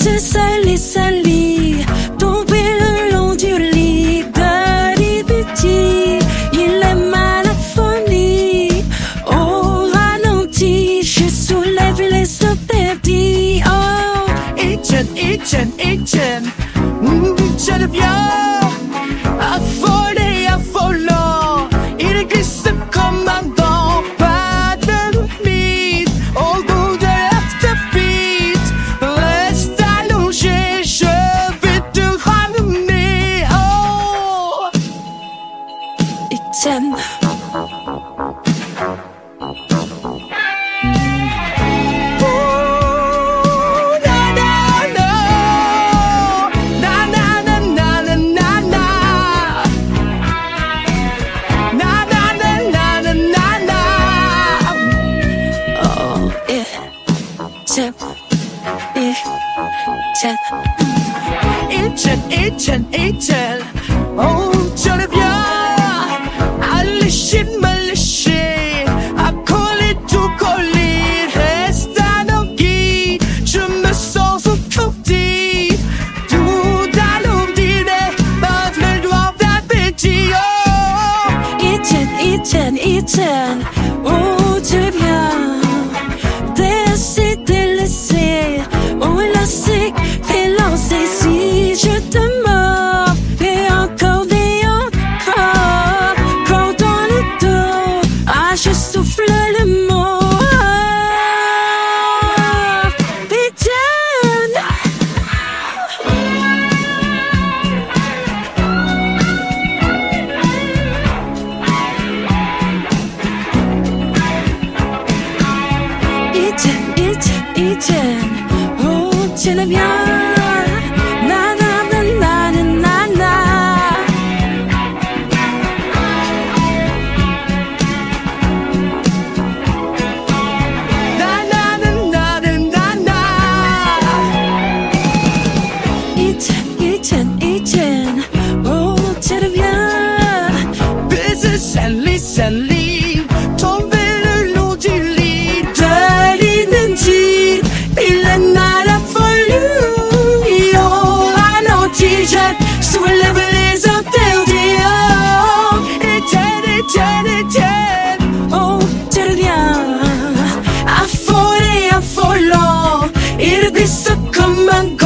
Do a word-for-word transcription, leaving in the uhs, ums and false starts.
c'est sali, sali, tombé le long du lit de petit. Il aime à la folie. Au ralenti, je soulève les interdits. Oh, Etienne, Etienne, Etienne, mmh, je deviens affolé, affolant. Il glisse comme un vent, pas de limite. Au bout de l'afterbeat, laisse t'allonger, je vais te ramener. Oh, Etienne. Etienne, Etienne, Etienne, oh, je deviens à lécher, me lécher, à coller, tout coller, reste à nos guides, je me sens au côté, tout alourdiné, par le doigt d'appétit. Oh, Etienne, Etienne, Etienne, oh, tu viens, délaissé, délaissé, oh, élastique, fais lancer si je te mords, et encore et encore, corps dans le dos, ah, je souffle le mot. Etienne. Etienne, Etienne, Etienne, oh, tiens bien. Na na na na na na na. na na na na na na na. Etienne, Etienne, Etienne, oh, tiens bien. Baiser, sali, sali, tomber le long du lit de l'inondie. Il en a la folie. Au ralenti, je soulève les interdits. Oh, Etienne, Etienne, Etienne, Oh, tiens bien. affolé, affolant. Il glisse comme un